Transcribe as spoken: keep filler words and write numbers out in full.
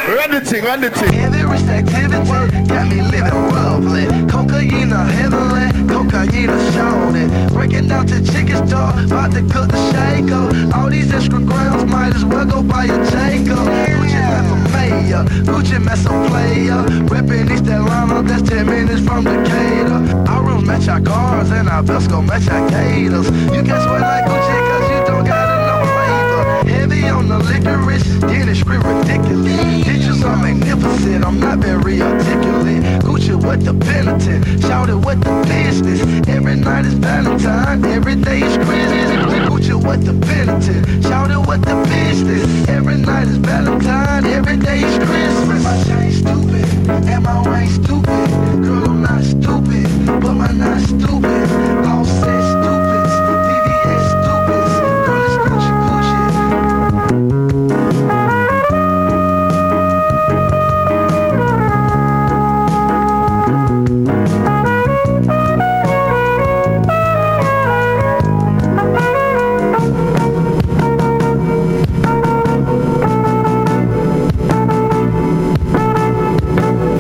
Run the thing, run the thing. Heavy wrist activity got me living roughly. Cocaine heavily, cocaine shorty. Breaking down to chicken store, about to cook the shaker. All these extra grams might as well go buy a Jacob. Gucci mess a mayor, Gucci mess a player. Reppin' East Atlanta, that's ten minutes from Decatur. Our rooms match our cars and our belts gon' match our gators. You can sweat like Gucci cause you don't got enough flavor. Heavy on the licorice, dentistry ridiculous. Pictures are magnificent, I'm not very articulate. Gucci with the penitent, shout it with the business. Every night is Valentine, every day is Christmas. Gucci with the penitent, shout it with the business. Every night is Valentine, every day is